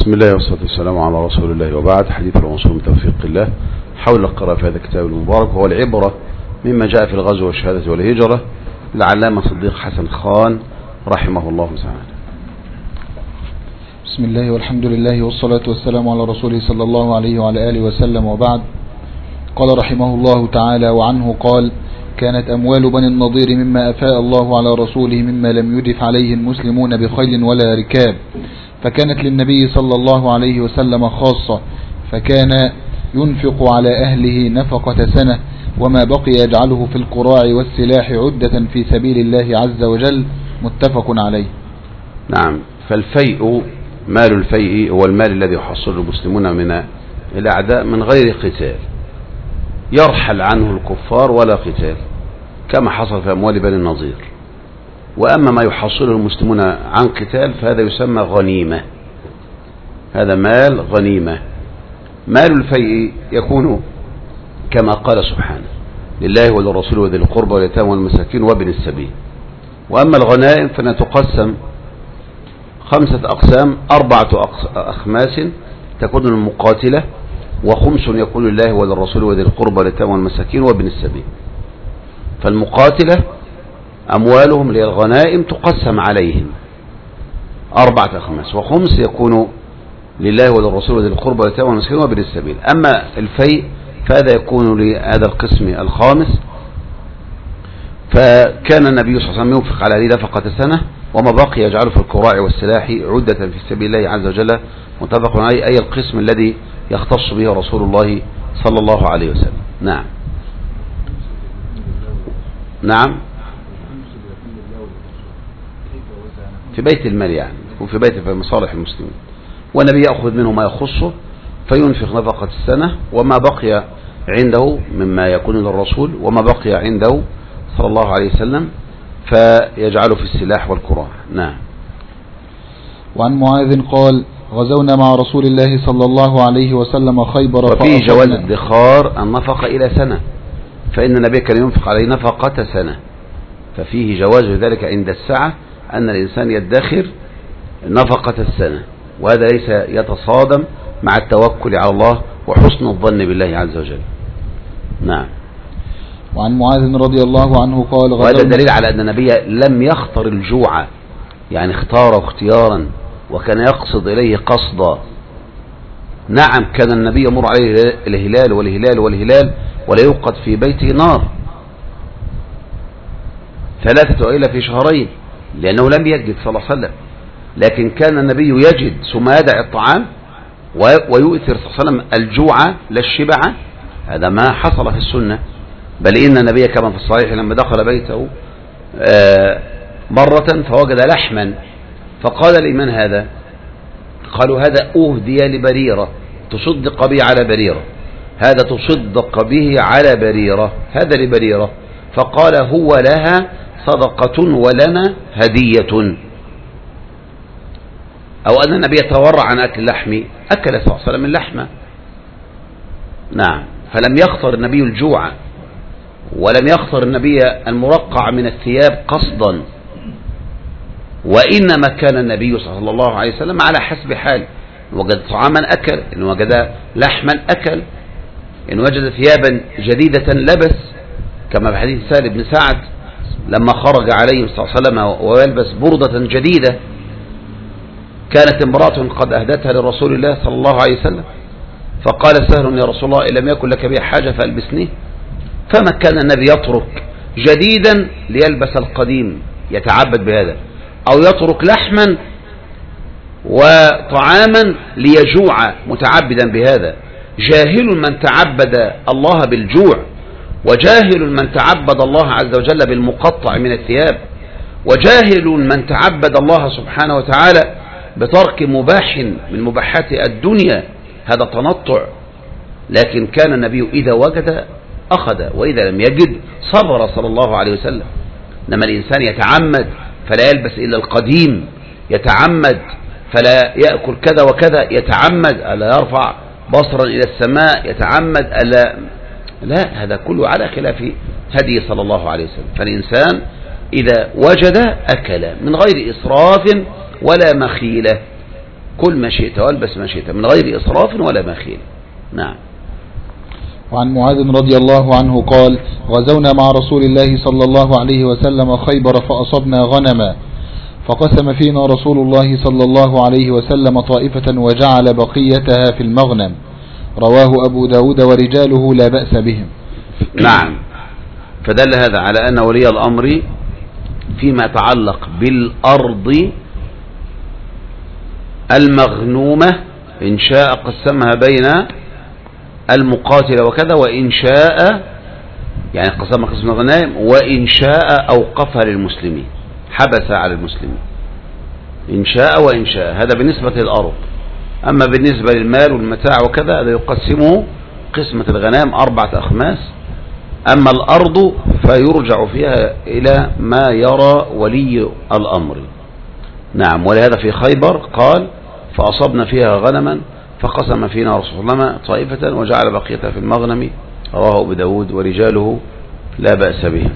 بسم الله والصلاة والسلام على رسول الله، وبعد. حديث العنصر من توفيق الله حول القراءة في هذا الكتاب المبارك، وهو العبرة مما جاء في الغزو والشهادة والهجرة للعلامة صديق حسن خان رحمه الله تعالى. بسم الله والحمد لله والصلاة والسلام على رسوله صلى الله عليه وعلى آله وسلم، وبعد. قال رحمه الله تعالى: وعنه قال: كانت أموال بني النضير مما أفاء الله على رسوله مما لم يدف عليه المسلمون بخيل ولا ركاب، فكانت للنبي صلى الله عليه وسلم خاصة، فكان ينفق على أهله نفقة سنة، وما بقي يجعله في القراع والسلاح عدة في سبيل الله عز وجل، متفق عليه. نعم. فالفيء، مال الفيء هو المال الذي يحصله المسلمون من الأعداء من غير قتال، يرحل عنه الكفار ولا قتال، كما حصل في أموال بني النضير. وأما ما يحصله المسلمون عن قتال فهذا يسمى غنيمة، هذا مال غنيمة. مال الفيء يكون كما قال سبحانه: لله وللرسول وذي القربى واليتامى والمساكين وابن السبيل. وأما الغنائم فإنها تقسم 5 أقسام، 4 أخماس تكون المقاتلة، و5 يكون لله وللرسول وذي القربى واليتامى والمساكين وابن السبيل. فالمقاتلة أموالهم للغنائم تقسم عليهم 4 أخماس، و5 يكون لله وللرسول وذي القربى واليتامى والمساكين وابن السبيل. أما الفيء فهذا يكون لهذا القسم الخامس. فكان النبي صلى الله عليه وسلم ينفق على هذه نفقة سنة، وما بقي يجعله في القراع والسلاح عدة في سبيل الله عز وجل، متفق عليه، أي القسم الذي يختص به رسول الله صلى الله عليه وسلم. نعم. نعم، في بيت المال، يعني وفي بيت في مصالح المسلمين، والنبي يأخذ منه ما يخصه فينفق نفقة السنة، وما بقي عنده مما يكون للرسول وما بقي عنده صلى الله عليه وسلم فيجعله في السلاح والقراع. نعم. وعن معاذ قال: غزونا مع رسول الله صلى الله عليه وسلم خيبر، وفيه جواز ادخار النفقة إلى سنة، فإن النبي كان ينفق عليه نفقة سنة، ففيه جواز ذلك عند السعة أن الإنسان يدخر نفقة السنة، وهذا ليس يتصادم مع التوكل على الله وحسن الظن بالله عز وجل. نعم. وعن معاذ رضي الله عنه قال: وهذا دليل على أن النبي لم يختر الجوع، يعني اختاره اختيارا وكان يقصد إليه قصدا. نعم، كان النبي يمر عليه الهلال والهلال والهلال ولا يوقد في بيته نار 3 ليلة في شهرين، لأنه لم يجد صلى الله عليه وسلم. لكن كان النبي يجد ثم يدع الطعام ويؤثر صلى الله عليه وسلم الجوع لا الشبع. هذا ما حصل في السنة، بل إن النبي كما في الصحيح لما دخل بيته مرة فوجد لحما، فقال لمن هذا؟ قالوا: هذا أهدي لبريرة، تصدق به على بريرة، هذا تصدق به على بريرة، هذا لبريرة. فقال: هو لها صدقة ولنا هدية. أو أن النبي يتورع عن أكل اللحم، أكل صلى الله عليه وسلم اللحم. نعم. فلم يختر النبي الجوع، ولم يختر النبي المرقع من الثياب قصدا، وإنما كان النبي صلى الله عليه وسلم على حسب حال، إن وجد طعاما أكل، إن وجد لحما أكل، إن وجد ثيابا جديدة لبس، كما في حديث سهل بن سعد لما خرج عليه صلى الله عليه وسلم ويلبس بردة جديدة، كانت امرأة قد أهدتها لرسول الله صلى الله عليه وسلم، فقال سهل: يا رسول الله، إن لم يكن لك بها حاجة فألبسني. فما كان النبي يترك جديدا ليلبس القديم يتعبد بهذا، أو يترك لحما وطعاما ليجوع متعبدا بهذا. جاهل من تعبد الله بالجوع، وجاهل من تعبد الله عز وجل بالمقطع من الثياب، وجاهل من تعبد الله سبحانه وتعالى بترك مباح من مباحات الدنيا، هذا تنطع. لكن كان النبي إذا وجد أخذ، وإذا لم يجد صبر صلى الله عليه وسلم. إنما الإنسان يتعمد فلا يلبس إلا القديم، يتعمد فلا يأكل كذا وكذا، يتعمد ألا يرفع بصرا إلى السماء، يتعمد ألا، لا، هذا كله على خلاف هدي صلى الله عليه وسلم. فالإنسان إذا وجد أكل من غير إسراف ولا مخيلة. كل ما شئت والبس ما شئت من غير إسراف ولا مخيل. نعم. وعن معاذ رضي الله عنه قال: غزونا مع رسول الله صلى الله عليه وسلم خيبر فأصبنا غنما، فقسم فينا رسول الله صلى الله عليه وسلم طائفة وجعل بقيتها في المغنم. رواه أبو داود ورجاله لا بأس بهم. نعم. فدل هذا على أن ولي الأمر فيما يتعلق بالأرض المغنومة إن شاء قسمها بين المقاتل وكذا، وإن شاء يعني قسمها قسم الغنائم، وإن شاء أوقفها للمسلمين، حبس على المسلمين إن شاء وإن شاء. هذا بالنسبة للأرض. أما بالنسبة للمال والمتاع وكذا هذا يقسمه قسمة الغنائم 4 أخماس. أما الأرض فيرجع فيها إلى ما يرى ولي الأمر. نعم. ولهذا في خيبر قال: فأصبنا فيها غنما فقسم فينا رسول الله طائفة وجعل بقيتها في المغنم. رواه أبو داود ورجاله لا بأس به.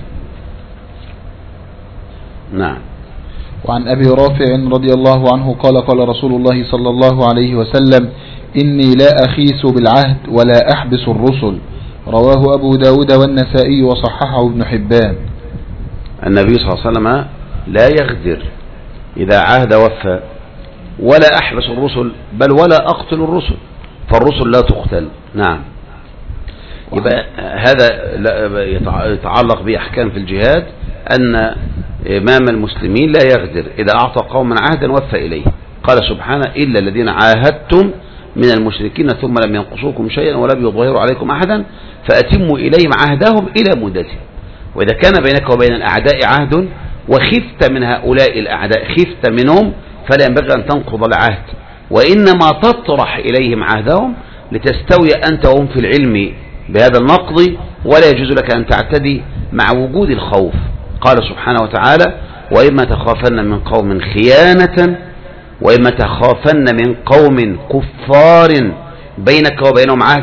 نعم. وعن أبي رافع رضي الله عنه قال: قال رسول الله صلى الله عليه وسلم: إني لا أخيس بالعهد ولا أحبس الرسل. رواه أبو داود والنسائي وصححه ابن حبان. النبي صلى الله عليه وسلم لا يغدر إذا عهد وفى، ولا أحبس الرسل، بل ولا أقتل الرسل، فالرسل لا تقتل. نعم. يبقى هذا يتعلق بأحكام في الجهاد، أن إمام المسلمين لا يغدر إذا أعطى قوما عهدا وفى إليه. قال سبحانه: إلا الذين عاهدتم من المشركين ثم لم ينقصوكم شيئا ولم يظهروا عليكم أحدا فأتموا إليهم عهدهم إلى مدته. وإذا كان بينك وبين الأعداء عهد وخفت من هؤلاء الأعداء، خفت منهم، فلا ينبغي أن تنقض العهد، وإنما تطرح إليهم عهدهم لتستوي أنت وهم في العلم بهذا النقض، ولا يجوز لك أن تعتدي مع وجود الخوف. قال سبحانه وتعالى: وإما تخافن من قوم خيانة، وإما تخافن من قوم كفار بينك وبينهم عهد،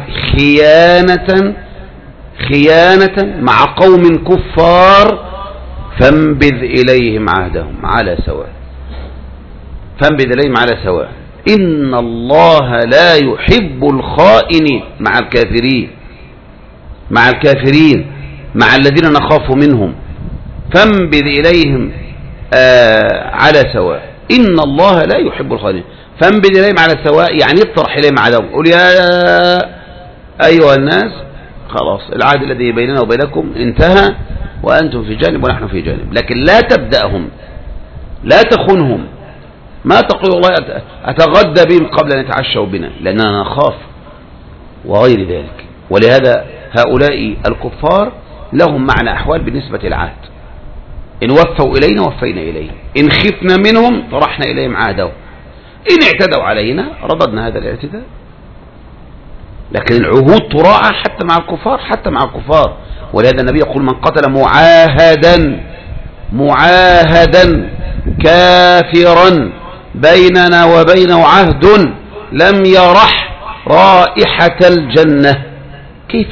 خيانة مع قوم كفار فانبذ إليهم عهدهم على سواء. فانبذ إليهم على سواء. إن الله لا يحب الخائنين مع الكافرين مع الذين نخاف منهم. فانبذ إليهم على سواء. إن الله لا يحب الخائنين. فانبذ إليهم على سواء يعني اطرح إليهم عداهم. قل يا أيها الناس خلاص العهد الذي بيننا وبينكم انتهى، وأنتم في جانب ونحن في جانب. لكن لا تبدأهم، لا تخنهم، ما تقول والله أتغدى بهم قبل أن يتعشوا بنا لأننا نخاف وغير ذلك. ولهذا هؤلاء الكفار لهم معنى أحوال بالنسبة للعهد. إن وفوا إلينا وفينا إليهم، إن خفنا منهم طرحنا إليهم عهدهم، إن اعتدوا علينا رددنا هذا الاعتداء. لكن العهود تراعى حتى مع الكفار. ولهذا النبي يقول: من قتل معاهدا كافرا بيننا وبينه عهد لم يرح رائحة الجنة. كيف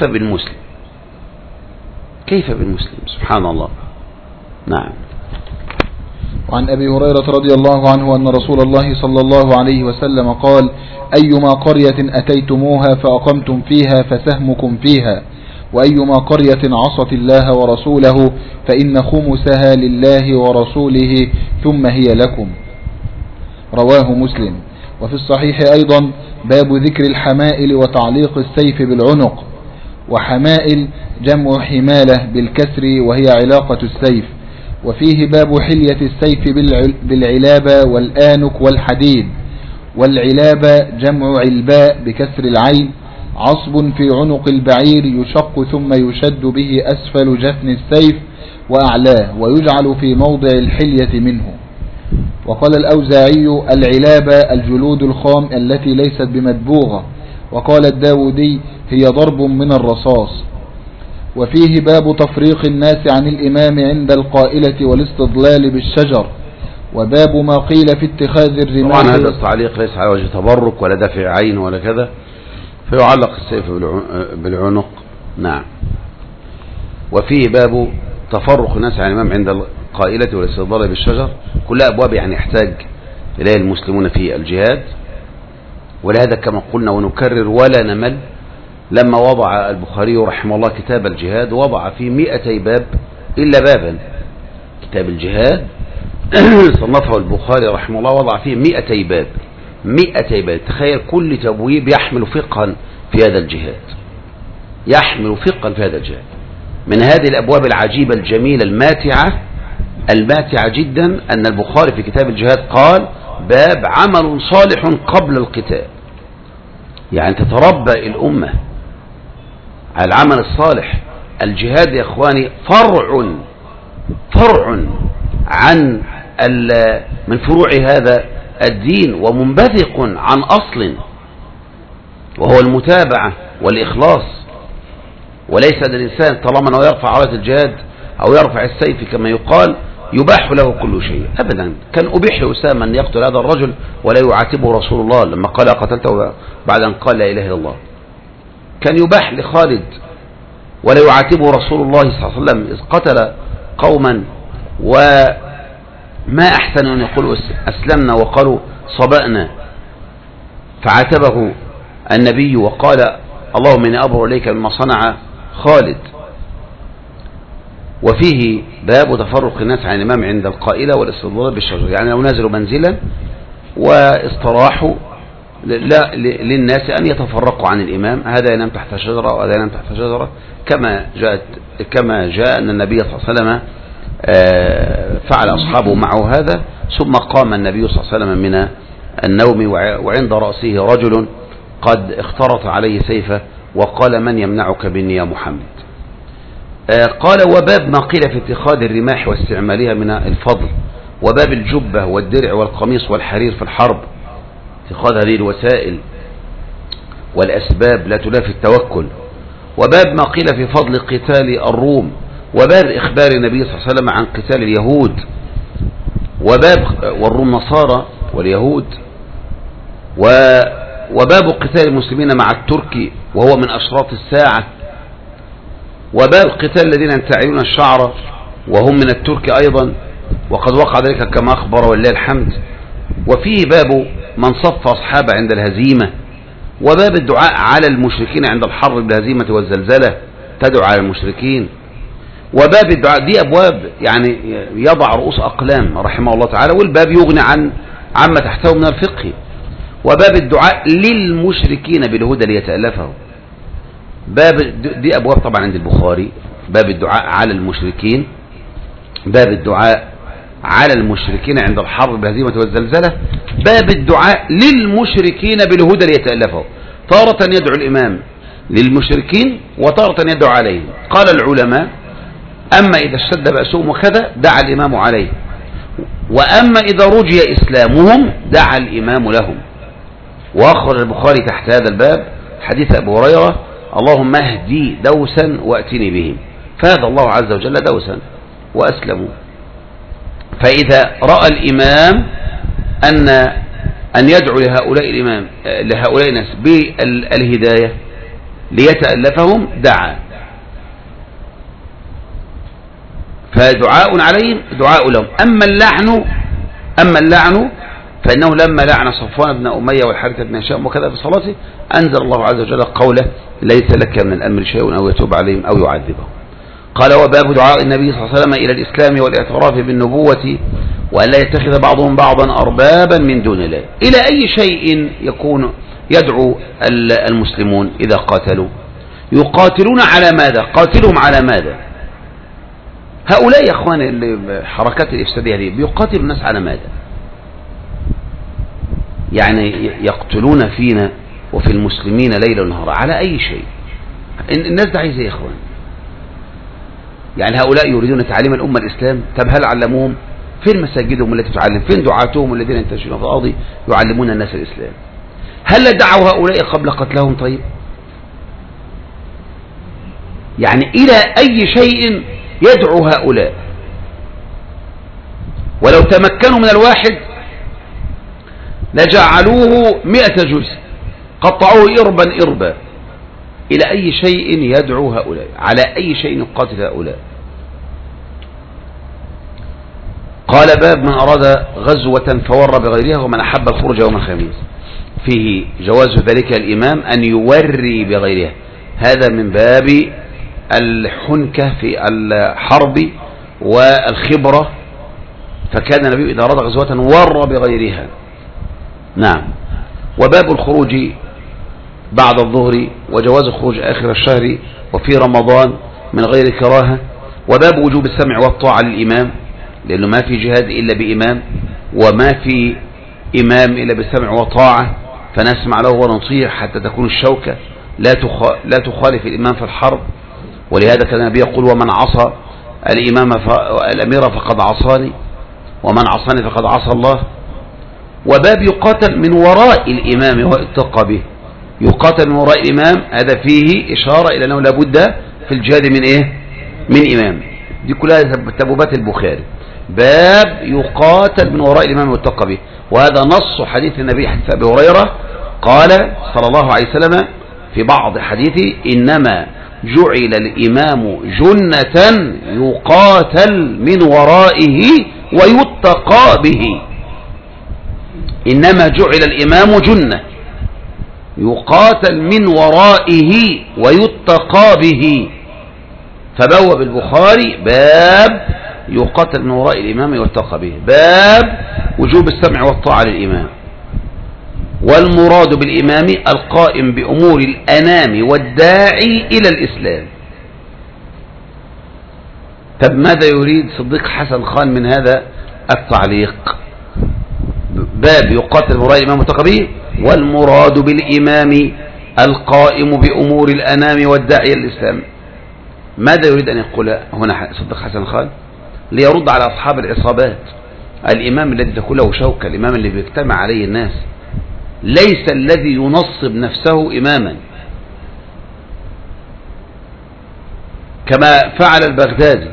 بالمسلم؟ سبحان الله. نعم. وعن أبي هريرة رضي الله عنه أن رسول الله صلى الله عليه وسلم قال: أيما قرية أتيتموها فأقمتم فيها فسهمكم فيها، وأيما قرية عصت الله ورسوله فإن خمسها لله ورسوله ثم هي لكم. رواه مسلم. وفي الصحيح أيضا باب ذكر الحمائل وتعليق السيف بالعنق. وحمائل جمع حمالة بالكسر وهي علاقة السيف. وفيه باب حلية السيف بالعلابة والآنك والحديد. والعلابة جمع علباء بكسر العين، عصب في عنق البعير يشق ثم يشد به أسفل جفن السيف وأعلاه ويجعل في موضع الحلية منه. وقال الأوزاعي: العلابة الجلود الخام التي ليست بمدبوغة. وقال الداودي: هي ضرب من الرصاص. وفيه باب تفريق الناس عن الإمام عند القائلة والاستضلال بالشجر. وباب ما قيل في اتخاذ الرماح. طبعا هذا التعليق ليس على وجه تبرك ولا دفع عين ولا كذا، فيعلق السيف بالعنق. نعم. وفيه باب تفرق الناس عن الإمام عند القائلة والاستضلال بالشجر. كلها أبواب يعني يحتاج إليه المسلمون في الجهاد، ولهذا كما قلنا ونكرر ولا نمل، لما وضع البخاري رحمه الله كتاب الجهاد وضع فيه 200 باب إلا بابا. كتاب الجهاد صنفه البخاري رحمه الله وضع فيه 200 باب. 200 باب، تخيل كل تبويب يحمل فقها في هذا الجهاد، يحمل فقها في هذا الجهاد. من هذه الأبواب العجيبة الجميلة الماتعة جدا أن البخاري في كتاب الجهاد قال باب عمل صالح قبل القتال. يعني تتربى الأمة على العمل الصالح. الجهاد يا إخواني فرع عن من فروع هذا الدين، ومنبثق عن أصل وهو المتابعة والإخلاص. وليس الإنسان طالما أنه يرفع راية الجهاد أو يرفع السيف كما يقال يباح له كل شيء أبدا. كان أبيح لأسامة أن يقتل هذا الرجل ولا يعاتبه رسول الله لما قال قتلته بعد أن قال لا إله إلا الله. كان يباح لخالد ولا يعاتبه رسول الله صلى الله عليه وسلم إذ قتل قوما، وما أحسن أن يقولوا أسلمنا وقالوا صبأنا، فعاتبه النبي وقال اللهم إني أبرأ إليك مما صنع خالد. وفيه باب تفرق الناس عن الإمام عند القائلة والاستظلال بالشجر، يعني لو نزلوا منزلا واستراحوا للناس أن يتفرقوا عن الإمام، هذا ينام تحت شجرة وهذا ينام تحت شجرة، كما جاء أن النبي صلى الله عليه وسلم فعل أصحابه معه هذا. ثم قام النبي صلى الله عليه وسلم من النوم وعند رأسه رجل قد اخترط عليه سيفه وقال من يمنعك بني يا محمد. قال وباب ما قيل في اتخاذ الرماح واستعمالها من الفضل، وباب الجبة والدرع والقميص والحرير في الحرب، اتخاذ هذه الوسائل والأسباب لا تنافي التوكل، وباب ما قيل في فضل قتال الروم، وباب إخبار النبي صلى الله عليه وسلم عن قتال اليهود، وباب والروم نصارى واليهود، وباب قتال المسلمين مع الترك وهو من أشراط الساعة، وباب قتال الذين ينتعلون الشعر وهم من الترك أيضا وقد وقع ذلك كما أخبر ولله الحمد، وفيه باب من صف أصحابه عند الهزيمة، وباب الدعاء على المشركين عند الحرب بالهزيمة والزلزلة، تدعو على المشركين، وباب الدعاء. دي أبواب يعني يضع رؤوس أقلام رحمه الله تعالى، والباب يغني عما تحته من الفقه. وباب الدعاء للمشركين بالهدى ليتألفه، باب دي أبواب طبعا عند البخاري، باب الدعاء على المشركين، باب الدعاء على المشركين عند الحرب بالهزيمة والزلزلة، باب الدعاء للمشركين بالهدى ليتألفه. تارة يدعو الإمام للمشركين وتارة يدعو عليهم. قال العلماء أما إذا اشتد بأسهم وكذا دعا الإمام عليه، وأما إذا رجي إسلامهم دعا الإمام لهم. وأخرج البخاري تحت هذا الباب حديث أبو هريرة اللهم اهدي دوسا وأتني بهم، فهذا الله عز وجل دوسا وأسلموا. فإذا رأى الإمام أن يدعو لهؤلاء الناس بالهداية ليتألفهم دعا، فدعاء عليهم دعاء لهم. أما اللعن فإنه لما لعن صفوان بن أمية والحارث بن هشام وكذا في صلاته أنزل الله عز وجل قوله ليس لك من الأمر شيء أو يتوب عليهم أو يعذبهم. قال وباب دعاء النبي صلى الله عليه وسلم إلى الإسلام والاعتراف بالنبوة وأن لا يتخذ بعضهم بعضا أربابا من دون الله. إلى أي شيء يدعو المسلمون إذا قاتلوا؟ يقاتلون على ماذا؟ قاتلهم على ماذا؟ هؤلاء يا أخوان الحركات الإفسادية دي بيقاتلوا الناس على ماذا؟ يعني يقتلون فينا وفي المسلمين ليلا ونهارا على أي شيء؟ الناس ده عايزة يا إخوان. يعني هؤلاء يريدون تعليم الأمة الإسلام. طب هل علموهم؟ فين مساجدهم التي تعلم؟ فين دعاتهم الذين ينتشرون في الأرض يعلمون الناس الإسلام؟ هل دعوا هؤلاء قبل قتلهم؟ طيب يعني إلى أي شيء يدعو هؤلاء؟ ولو تمكنوا من الواحد لجعلوه 100 جزء، قطعوه إربا. إلى أي شيء يدعو هؤلاء؟ على أي شيء يقاتل هؤلاء؟ قال باب من أراد غزوة فور بغيرها ومن أحب الخروج يوم الخميس. فيه جواز ذلك الإمام أن يوري بغيرها، هذا من باب الحنكة في الحرب والخبرة، فكان النبي إذا أراد غزوة ور بغيرها. نعم. وباب الخروج بعد الظهر وجواز الخروج آخر الشهر وفي رمضان من غير كراهة. وباب وجوب السمع والطاعة للإمام، لأنه ما في جهاد إلا بإمام، وما في إمام إلا بالسمع وطاعة، فنسمع له ونطيع حتى تكون الشوكة لا تخالف الإمام في الحرب. ولهذا كان النبي يقول ومن عصى الأمير فقد عصاني، ومن عصاني فقد عصى الله. وباب يقاتل من وراء الإمام واتقى به، يقاتل من وراء الإمام، هذا فيه إشارة إلى أنه لابد في الجهاد من إيه؟ من إمام. دي كلها تبوبات البخاري. باب يقاتل من وراء الإمام واتقى به، وهذا نص حديث النبي حديث أبي هريرة قال صلى الله عليه وسلم في بعض حديثه إنما جعل الإمام جنة يقاتل من ورائه ويتقى به. إنما جعل الإمام جنة يقاتل من ورائه ويتقى به. فبوب البخاري باب يقاتل من وراء الإمام ويتقى به، باب وجوب السمع والطاعة للإمام. والمراد بالإمام القائم بأمور الأنام والداعي إلى الإسلام. طب ماذا يريد صديق حسن خان من هذا التعليق؟ باب يقاتل من وراء الإمام ويتقى به، والمراد بالإمام القائم بأمور الأنام والداعي إلى الإسلام. ماذا يريد أن يقول هنا صديق حسن خان؟ ليرد على أصحاب العصابات. الإمام الذي تكون له شوكة، الإمام اللي بيجتمع عليه الناس، ليس الذي ينصب نفسه إماما كما فعل البغدادي.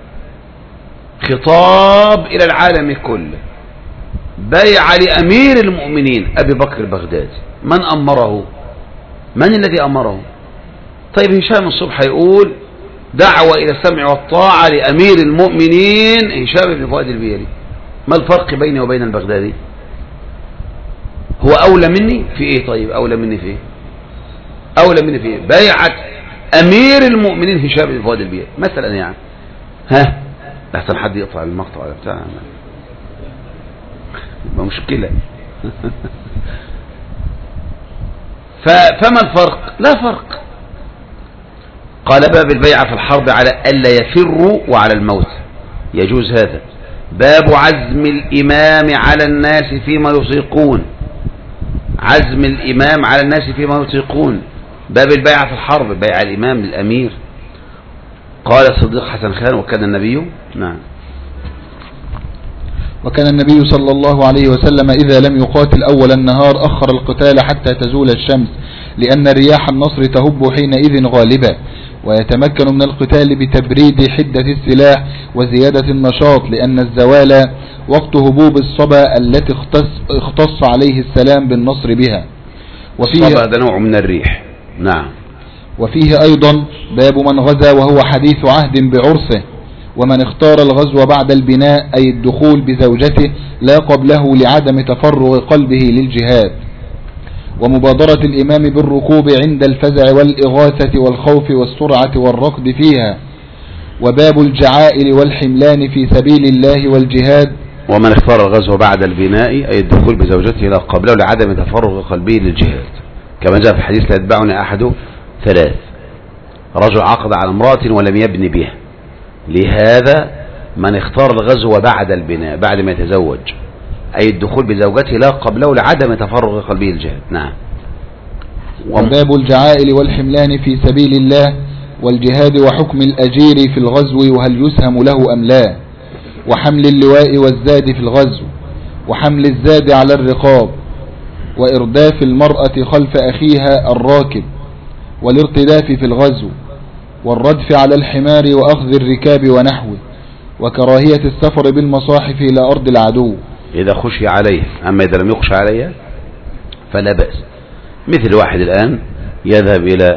خطاب إلى العالم كله، بيع لأمير المؤمنين أبي بكر البغدادي. من أمره؟ من الذي أمره؟ طيب هشام الصبح يقول دعوة إلى السمع والطاعة لأمير المؤمنين هشام بن فؤاد البيلي. ما الفرق بيني وبين البغدادي؟ هو أولى مني في إيه؟ طيب أولى مني في إيه؟ أولى مني في إيه؟ بيعة أمير المؤمنين هشام بن فؤاد البيلي مثلا، يعني ها لحسن حد يقطع المقطع ولا بتاع، ما مشكلة. فما الفرق؟ لا فرق. قال باب البيعة في الحرب على ألا يفروا وعلى الموت، يجوز هذا. باب عزم الإمام على الناس فيما يطيقون، عزم الإمام على الناس فيما يطيقون. باب البيعة في الحرب، بيع الإمام للأمير. قال الصديق حسن خان وكان النبي نعم وكان النبي صلى الله عليه وسلم إذا لم يقاتل أول النهار أخر القتال حتى تزول الشمس، لأن رياح النصر تهب حينئذ غالبا، ويتمكن من القتال بتبريد حدة السلاح وزيادة النشاط، لأن الزوال وقت هبوب الصبا التي اختص عليه السلام بالنصر بها. الصبا هذا نوع من الريح. نعم. وفيه أيضا باب من غزا وهو حديث عهد بعرسه، ومن اختار الغزو بعد البناء أي الدخول بزوجته لا قبله لعدم تفرغ قلبه للجهاد، ومبادرة الإمام بالركوب عند الفزع والإغاثة والخوف والسرعة والركض فيها. وباب الجعائل والحملان في سبيل الله والجهاد. ومن اختار الغزو بعد البناء أي الدخول بزوجته لا قبله لعدم تفرغ قلبه للجهاد، كما جاء في حديث لا يتبعني أحد ثلاث: رجل عقد على امرأة ولم يبني بها. لهذا من اختار الغزو بعد البناء بعد ما يتزوج أي الدخول بزوجته لا قبله لعدم تفرغ قلبه للجهاد. نعم. وباب الجعائل والحملان في سبيل الله والجهاد، وحكم الأجير في الغزو وهل يسهم له أم لا، وحمل اللواء والزاد في الغزو، وحمل الزاد على الرقاب، وإرداف المرأة خلف أخيها الراكب، والارتداف في الغزو، والردف على الحمار وأخذ الركاب ونحوه، وكراهية السفر بالمصاحف إلى أرض العدو إذا خشي عليه. أما إذا لم يخشى عليه فلا بأس. مثل واحد الآن يذهب إلى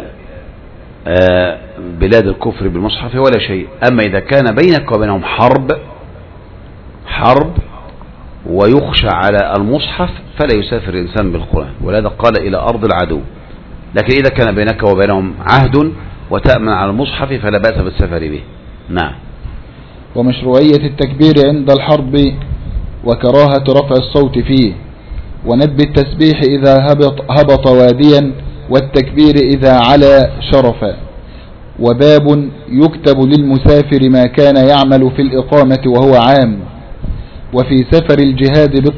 بلاد الكفر بالمصحف ولا شيء. أما إذا كان بينك وبينهم حرب حرب ويخشى على المصحف فلا يسافر الإنسان بالقرآن، ولهذا قال إلى أرض العدو. لكن إذا كان بينك وبينهم عهد وتأمن على المصحف فلا بأس بالسفر به. نعم. ومشروعية التكبير عند الحرب وكراهة رفع الصوت فيه، وندب التسبيح إذا هبط واديا، والتكبير إذا علا شرفا. وباب يكتب للمسافر ما كان يعمل في الإقامة وهو عام، وفي سفر الجهاد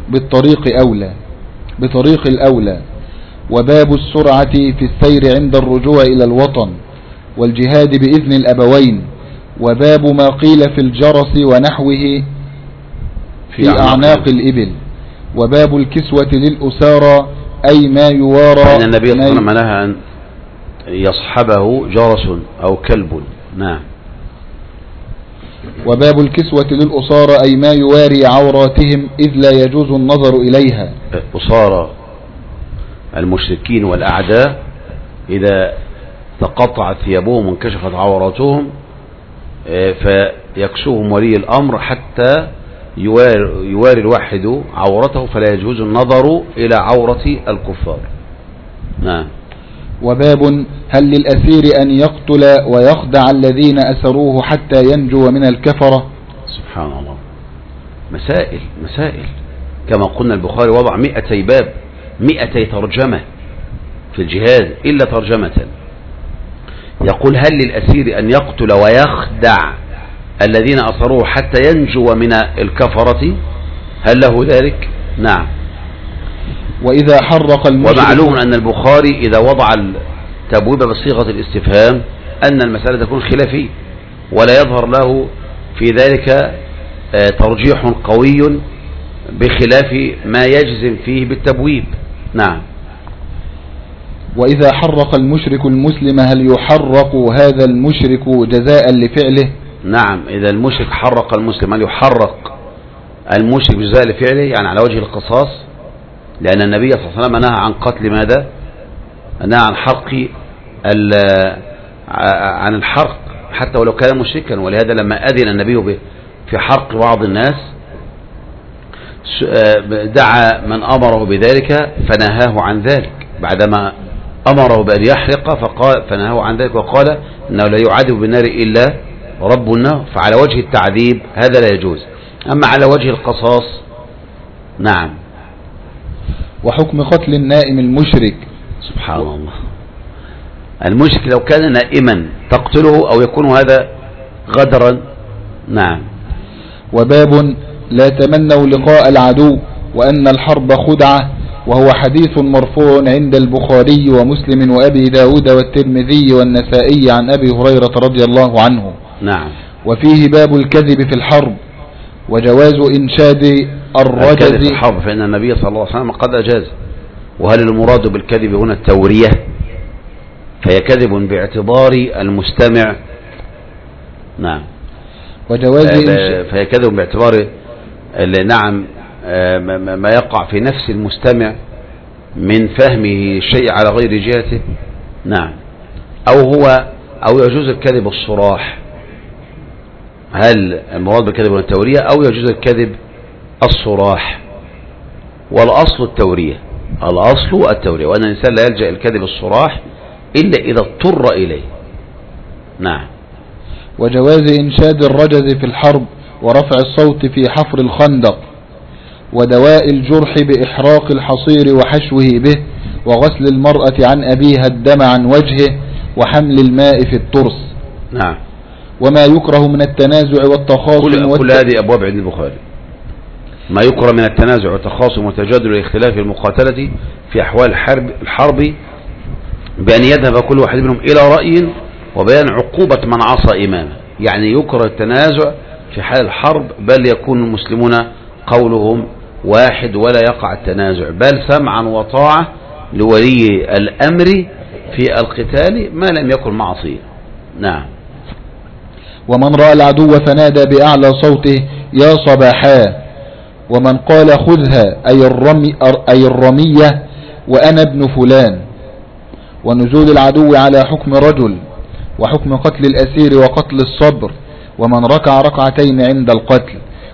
بطريق الأولى. وباب السرعة في السير عند الرجوع إلى الوطن والجهاد بإذن الأبوين. وباب ما قيل في الجرس ونحوه في أعناق الإبل. وباب الكسوة للأسارى أي ما يوارى. فإن النبي صلى الله عليه وسلم نهى أن يصحبه جرس أو كلب. نعم. وباب الكسوة للأسارى أي ما يواري عوراتهم إذ لا يجوز النظر إليها. أسارى المشركين والأعداء إذا تقطعت ثيابهم وانكشفت عوراتهم فيكسوهم ولي الأمر حتى يواري الواحد عورته، فلا يجوز النظر إلى عورة الكفار. نعم. وباب هل للأسير أن يقتل ويخدع الذين أسروه حتى ينجو من الكفرة؟ سبحان الله. مسائل كما قلنا البخاري وضع 200 باب 200 ترجمة في الجهاد إلا ترجمة. يقول هل للأسير أن يقتل ويخدع الذين أسروه حتى ينجو من الكفرة؟ هل له ذلك؟ نعم. وإذا حرق ومعلوم أن البخاري إذا وضع التبويب بصيغة الاستفهام أن المسألة تكون خلافية ولا يظهر له في ذلك ترجيح قوي بخلاف ما يجزم فيه بالتبويب. نعم. وإذا حرق المشرك المسلم هل يحرق هذا المشرك جزاء لفعله؟ نعم. إذا المشرك حرق المسلم هل يحرق المشرك جزاء لفعله، يعني على وجه القصاص، لأن النبي صلى الله عليه وسلم نهى عن قتل ماذا؟ نهى عن حرق عن الحرق حتى ولو كان مشركا، ولهذا لما أذن النبي في حرق بعض الناس دعا من أمره بذلك فنهاه عن ذلك، بعدما أمره بأن يحرق فنهاه عن ذلك وقال إنه لا يعذب بالنار إلا رب النار. فعلى وجه التعذيب هذا لا يجوز، أما على وجه القصاص نعم. وحكم قتل النائم المشرك. سبحان الله. المشرك لو كان نائما تقتله أو يكون هذا غدرا. نعم. وباب لا تمنوا لقاء العدو وأن الحرب خدعة، وهو حديث مرفوع عند البخاري ومسلم وأبي داود والترمذي والنسائي عن أبي هريرة رضي الله عنه. نعم. وفيه باب الكذب في الحرب وجواز إنشاد الرجز في الحرب، فإن النبي صلى الله عليه وسلم قد أجاز. وهل المراد بالكذب هنا التورية؟ فهي كذب باعتبار المستمع. نعم. وجواز فهي كذب باعتبار نعم ما يقع في نفس المستمع من فهمه شيء على غير جهته. نعم. أو يجوز الكذب الصراح. هل المراد بالكذب هنا التورية أو يجوز الكذب الصراح؟ والأصل التورية، وأن الإنسان لا يلجأ الكذب الصراح إلا إذا اضطر إليه. نعم. وجواز إنشاد الرجز في الحرب ورفع الصوت في حفر الخندق، ودواء الجرح بإحراق الحصير وحشوه به، وغسل المرأة عن أبيها الدم عن وجهه، وحمل الماء في الترس. نعم. وما يكره من التنازع والتخاصم كل هذه أبواب عند البخاري. ما يكره من التنازع والتخاصم وتجادل واختلاف المقاتلة في أحوال الحرب بأن يذهب كل واحد منهم إلى رأي وبيان عقوبة من عصى إمامه. يعني يكره التنازع في حال الحرب، بل يكون المسلمون قولهم واحد ولا يقع التنازع، بل سمعا وطاعة لولي الأمر في القتال ما لم يكن معصية. نعم. ومن رأى العدو فنادى بأعلى صوته يا صباحا، ومن قال خذها أي الرمية وأنا ابن فلان. ونزول العدو على حكم رجل، وحكم قتل الأسير وقتل الصبر، ومن ركع ركعتين عند القتل،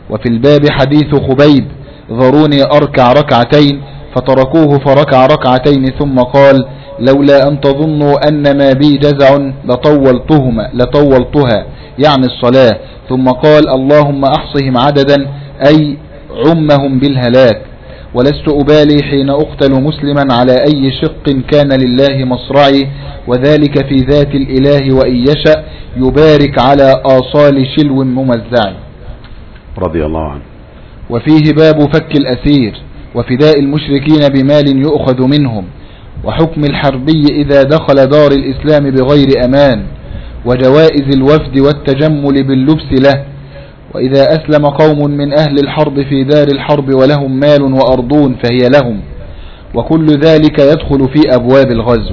وفي الباب حديث خبيب ذروني أركع ركعتين فتركوه فركع ركعتين ثم قال لولا أن تظنوا أن ما بي جزع لطولتها يعني الصلاة. ثم قال اللهم أحصهم عددا أي عمهم بالهلاك، ولست أبالي حين أقتل مسلما على أي شق كان لله مصرعي، وذلك في ذات الإله وإن يشأ يبارك على آصال شلو ممزع. رضي الله عنه. وفيه باب فك الأسير وفداء المشركين بمال يؤخذ منهم، وحكم الحربي إذا دخل دار الإسلام بغير أمان، وجوائز الوفد والتجمل باللبس له، وإذا أسلم قوم من أهل الحرب في دار الحرب ولهم مال وأرضون فهي لهم، وكل ذلك يدخل في أبواب الغزو.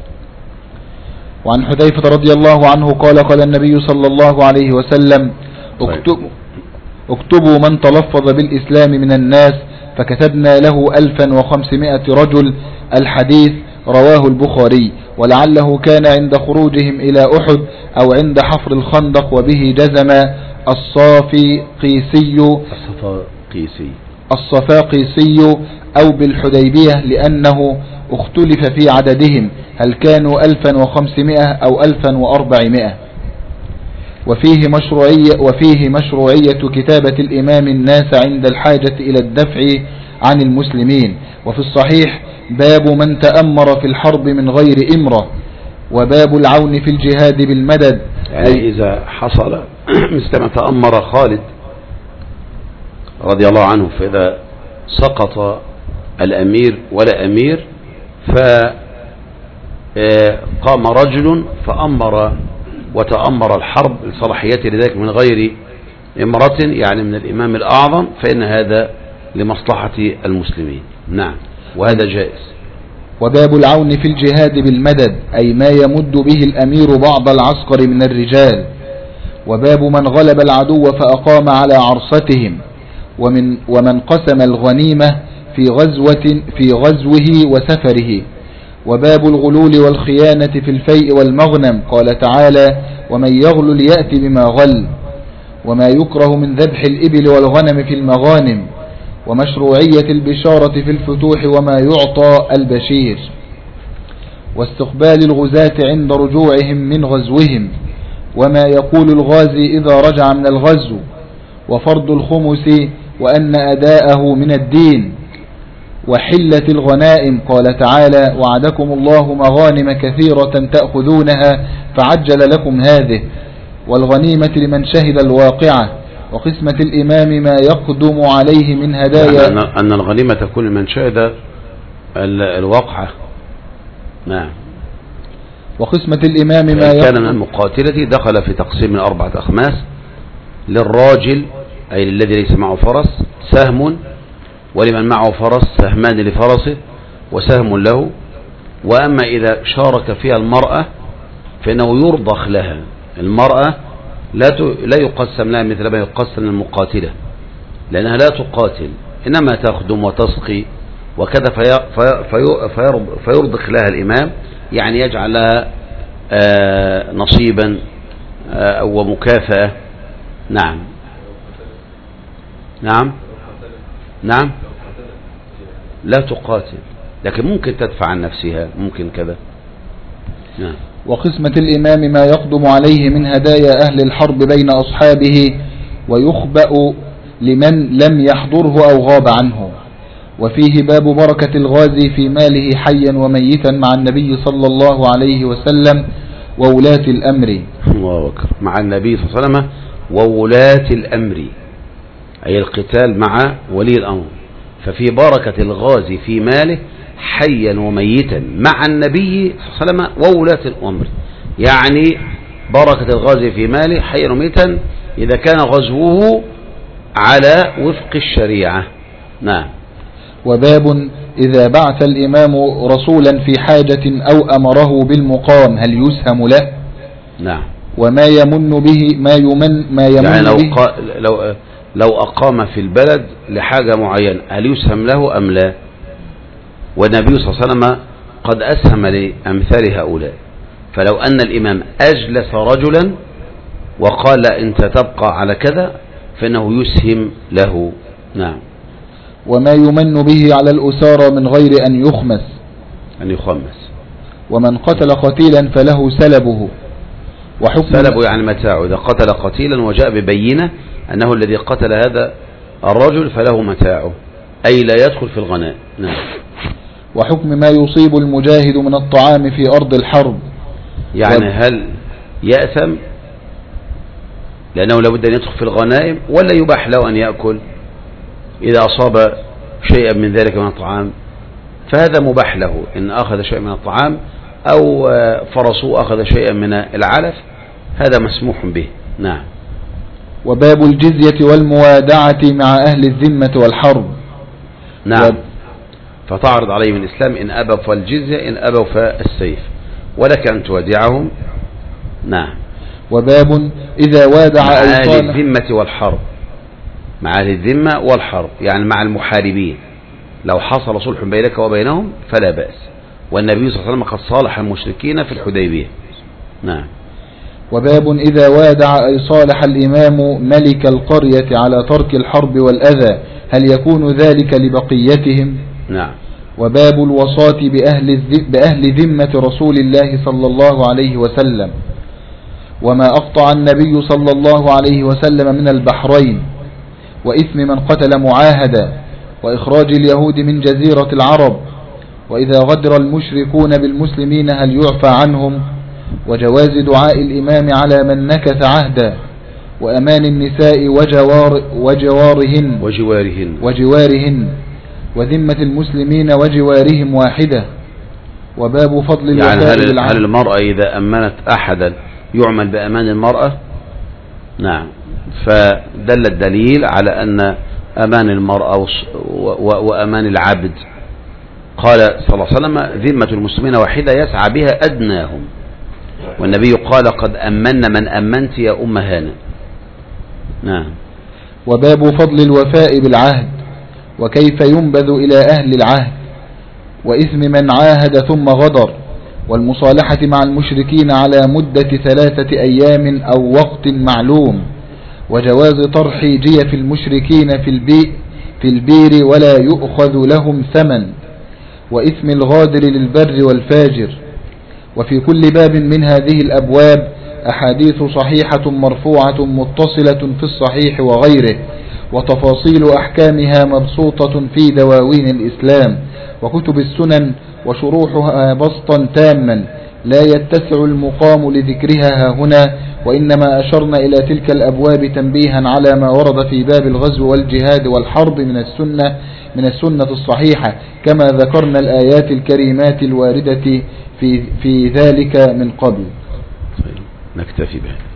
وعن حذيفة رضي الله عنه قال قال النبي صلى الله عليه وسلم اكتبوا من تلفظ بالإسلام من الناس، فكتبنا له 1500 رجل. الحديث رواه البخاري، ولعله كان عند خروجهم إلى أحد أو عند حفر الخندق، وبه جزم الصفاقيسي أو بالحديبية لأنه اختلف في عددهم هل كانوا 1500 أو 1400. وفيه مشروعية كتابة الإمام الناس عند الحاجة إلى الدفع عن المسلمين. وفي الصحيح باب من تأمر في الحرب من غير إمرة، وباب العون في الجهاد بالمدد، يعني إذا حصل مثل ما تأمر خالد رضي الله عنه، فإذا سقط الأمير ولا أمير فقام رجل فأمر وتأمر الحرب لصلاحيته لذلك من غير إمرة، يعني من الإمام الأعظم، فإن هذا لمصلحة المسلمين. نعم، وهذا جائز. وباب العون في الجهاد بالمدد أي ما يمد به الأمير بعض العسكر من الرجال. وباب من غلب العدو فأقام على عرصتهم، ومن قسم الغنيمة في غزوه وسفره. وباب الغلول والخيانة في الفيء والمغنم، قال تعالى ومن يغلل يأتي بما غل. وما يكره من ذبح الإبل والغنم في المغانم، ومشروعية البشارة في الفتوح وما يعطى البشير. واستقبال الغزاة عند رجوعهم من غزوهم، وما يقول الغازي إذا رجع من الغزو. وفرض الخمس وأن أداءه من الدين. وحلة الغنائم، قال تعالى وعدكم الله مغانم كثيرة تأخذونها فعجل لكم هذه. والغنيمة لمن شهد الواقعة. وقسمة الإمام ما يقدم عليه من هدايا، أن الغنيمة تكون لمن شهد الواقعة. نعم. وقسمة الإمام ما كان من المقاتلة دخل في تقسيم 4 أخماس، للراجل أي الذي ليس معه فرس سهم، ولمن معه فرس سهمان لفرسه وسهم له. وأما إذا شارك فيها المرأة فإنه يرضخ لها. المرأة لا يقسم لها مثل ما يقسم للمقاتلة، لأنها لا تقاتل إنما تخدم وتسقي وكذا، فيرضخ لها الإمام، يعني يجعل لها نصيبا ومكافأة. نعم نعم نعم. لا تقاتل لكن ممكن تدفع عن نفسها، ممكن كذا. نعم. وقسمة الإمام ما يقدم عليه من هدايا أهل الحرب بين أصحابه، ويخبأ لمن لم يحضره أو غاب عنه. وفيه باب بركة الغازي في ماله حيا وميتا مع النبي صلى الله عليه وسلم وولاة الأمر. الله أكبر. مع النبي صلى الله عليه وسلم وولاة الأمر، أي القتال مع ولي الأمر. ففي بركة الغازي في ماله حيا وميتا مع النبي صلى الله عليه وسلم وولاة الأمر، يعني بركة الغازي في ماله حيا وميتا إذا كان غزوه على وفق الشريعة. نعم. وباب إذا بعث الإمام رسولا في حاجة أو أمره بالمقام هل يسهم له؟ نعم. وما يمن به يعني لو أقام في البلد لحاجة معينة هل يسهم له أم لا؟ والنبي صلى الله عليه وسلم قد أسهم لأمثال هؤلاء. فلو أن الإمام أجلس رجلا وقال أنت تبقى على كذا فإنه يسهم له. نعم. وما يمن به على الأسارى من غير أن يخمس. أن يخمس. ومن قتل قتيلا فله سلبه. سلبه يعني متاعه. إذا قتل قتيلا وجاء ببينة أنه الذي قتل هذا الرجل فله متاعه، أي لا يدخل في الغناء. نعم. وحكم ما يصيب المجاهد من الطعام في أرض الحرب، يعني هل يأثم لأنه لابد أن يدخل في الغنائم، ولا يباح له أن يأكل إذا أصاب شيئا من ذلك من الطعام؟ فهذا مباح له إن أخذ شيئا من الطعام، أو فرسه أخذ شيئا من العلف، هذا مسموح به. نعم. وباب الجزية والموادعة مع أهل الذمة والحرب. نعم. فتعرض عليهم الإسلام، إن أبوا فالجزية، إن أبوا فالسيف، ولك أن تودعهم. نعم. وباب إذا وادع مع أهل الذمة والحرب، مع أهل الذمة والحرب يعني مع المحاربين، لو حصل صلح بينك وبينهم فلا بأس، والنبي صلى الله عليه وسلم قد صالح المشركين في الحديبية. نعم. وباب إذا وادع أي صالح الإمام ملك القرية على ترك الحرب والأذى، هل يكون ذلك لبقيتهم؟ نعم. وباب الوصاة بأهل ذمة رسول الله صلى الله عليه وسلم، وما أقطع النبي صلى الله عليه وسلم من البحرين، وإثم من قتل معاهدا، وإخراج اليهود من جزيرة العرب، وإذا غدر المشركون بالمسلمين هل يعفى عنهم، وجواز دعاء الإمام على من نكث عهدا، وأمان النساء وجوارهن وذمة المسلمين وجوارهم واحدة. وباب فضل الوفاء بالعهد. هل المرأة إذا أمنت أحدا يعمل بأمان المرأة؟ نعم. فدل الدليل على أن أمان المرأة وأمان العبد، قال صلى الله عليه وسلم ذمة المسلمين واحدة يسعى بها أدناهم، والنبي قال قد أمن من أمنت يا أم هانة. نعم. وباب فضل الوفاء بالعهد، وكيف ينبذ إلى أهل العهد، وإثم من عاهد ثم غدر، والمصالحة مع المشركين على مدة 3 أيام أو وقت معلوم، وجواز طرح جيف المشركين في البير ولا يؤخذ لهم ثمن، وإثم الغادر للبر والفاجر. وفي كل باب من هذه الأبواب أحاديث صحيحة مرفوعة متصلة في الصحيح وغيره، وتفاصيل أحكامها مبسوطة في دواوين الإسلام وكتب السنن، وشروحها بسطا تاما لا يتسع المقام لذكرها هنا، وإنما أشرنا إلى تلك الأبواب تنبيها على ما ورد في باب الغزو والجهاد والحرب من السنة الصحيحة، كما ذكرنا الآيات الكريمات الواردة في ذلك من قبل. نكتفي به.